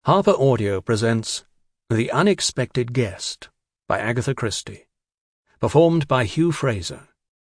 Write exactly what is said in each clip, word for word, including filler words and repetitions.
Harper Audio presents The Unexpected Guest by Agatha Christie, performed by Hugh Fraser.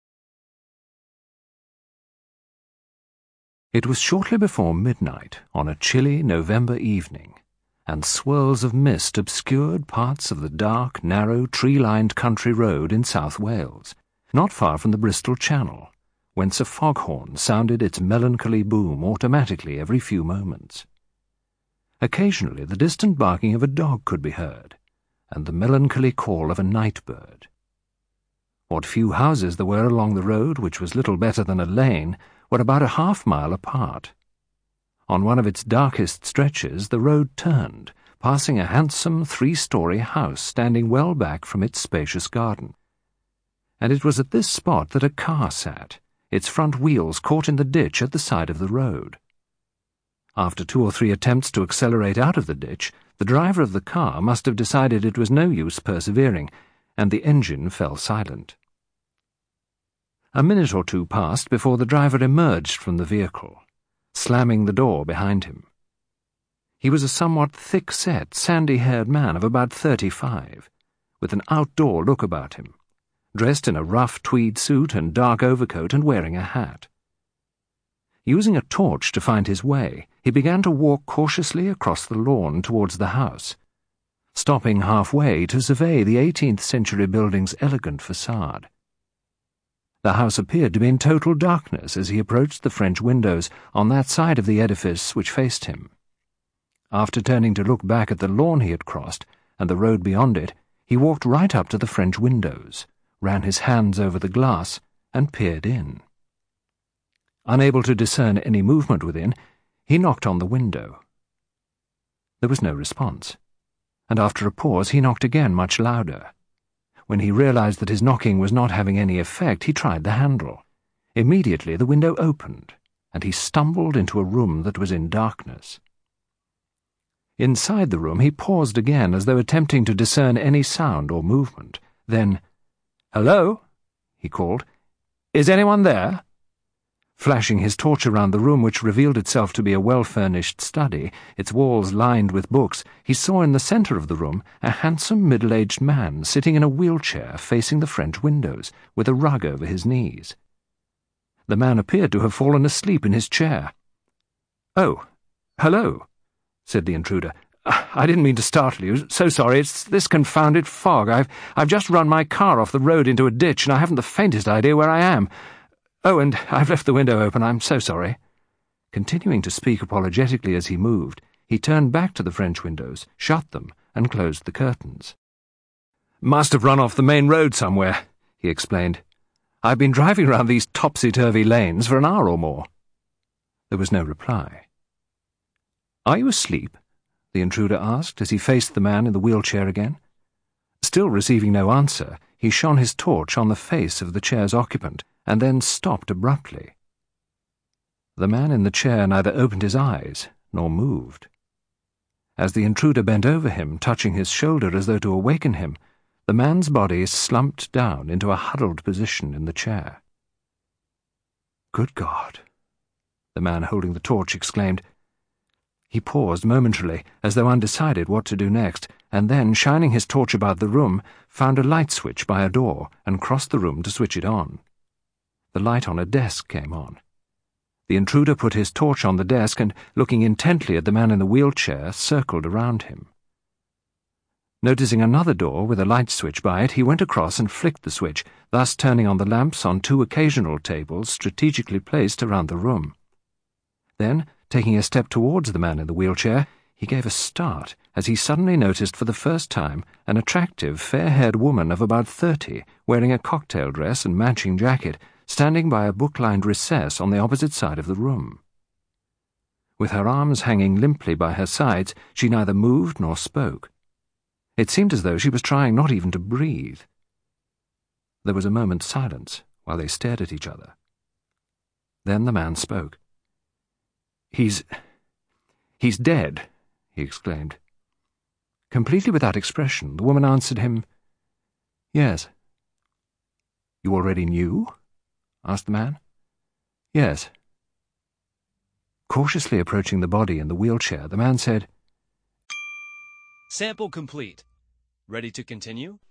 It was shortly before midnight on a chilly November evening, and swirls of mist obscured parts of the dark, narrow, tree-lined country road in South Wales, not far from the Bristol Channel, whence a foghorn sounded its melancholy boom automatically every few moments. Occasionally the distant barking of a dog could be heard, and the melancholy call of a night bird. What few houses there were along the road, which was little better than a lane, were about a half mile apart. On one of its darkest stretches the road turned, passing a handsome three-storey house standing well back from its spacious garden. And it was at this spot that a car sat, its front wheels caught in the ditch at the side of the road. After two or three attempts to accelerate out of the ditch, the driver of the car must have decided it was no use persevering, and the engine fell silent. A minute or two passed before the driver emerged from the vehicle, slamming the door behind him. He was a somewhat thick-set, sandy-haired man of about thirty-five, with an outdoor look about him, dressed in a rough tweed suit and dark overcoat and wearing a hat. Using a torch to find his way, he began to walk cautiously across the lawn towards the house, stopping halfway to survey the eighteenth century building's elegant facade. The house appeared to be in total darkness as he approached the French windows on that side of the edifice which faced him. After turning to look back at the lawn he had crossed, and the road beyond it, he walked right up to the French windows, ran his hands over the glass, and peered in. Unable to discern any movement within, he knocked on the window. There was no response, and after a pause he knocked again much louder. When he realized that his knocking was not having any effect, he tried the handle. Immediately the window opened, and he stumbled into a room that was in darkness. Inside the room he paused again as though attempting to discern any sound or movement. Then, "Hello?" he called. "Is anyone there?" Flashing his torch around the room, which revealed itself to be a well-furnished study, its walls lined with books, he saw in the centre of the room a handsome middle-aged man sitting in a wheelchair facing the French windows, with a rug over his knees. The man appeared to have fallen asleep in his chair. "Oh, hello," said the intruder. "I didn't mean to startle you. So sorry. It's this confounded fog. I've, I've just run my car off the road into a ditch, and I haven't the faintest idea where I am. Oh, and I've left the window open. I'm so sorry." Continuing to speak apologetically as he moved, he turned back to the French windows, shut them, and closed the curtains. "Must have run off the main road somewhere," he explained. "I've been driving round these topsy-turvy lanes for an hour or more." There was no reply. "Are you asleep?" the intruder asked as he faced the man in the wheelchair again. Still receiving no answer, he shone his torch on the face of the chair's occupant, and then stopped abruptly. The man in the chair neither opened his eyes nor moved. As the intruder bent over him, touching his shoulder as though to awaken him, the man's body slumped down into a huddled position in the chair. "Good God!" the man holding the torch exclaimed. He paused momentarily, as though undecided what to do next, and then, shining his torch about the room, found a light switch by a door and crossed the room to switch it on. The light on a desk came on. The intruder put his torch on the desk and, looking intently at the man in the wheelchair, circled around him. Noticing another door with a light switch by it, he went across and flicked the switch, thus turning on the lamps on two occasional tables strategically placed around the room. Then, taking a step towards the man in the wheelchair, he gave a start as he suddenly noticed for the first time an attractive, fair-haired woman of about thirty, wearing a cocktail dress and matching jacket, standing by a book-lined recess on the opposite side of the room. With her arms hanging limply by her sides, she neither moved nor spoke. It seemed as though she was trying not even to breathe. There was a moment's silence while they stared at each other. Then the man spoke. He's... he's dead," he exclaimed. Completely without expression, the woman answered him, "Yes." "You already knew?" asked the man. "Yes." Cautiously approaching the body in the wheelchair, the man said, Sample complete. Ready to continue?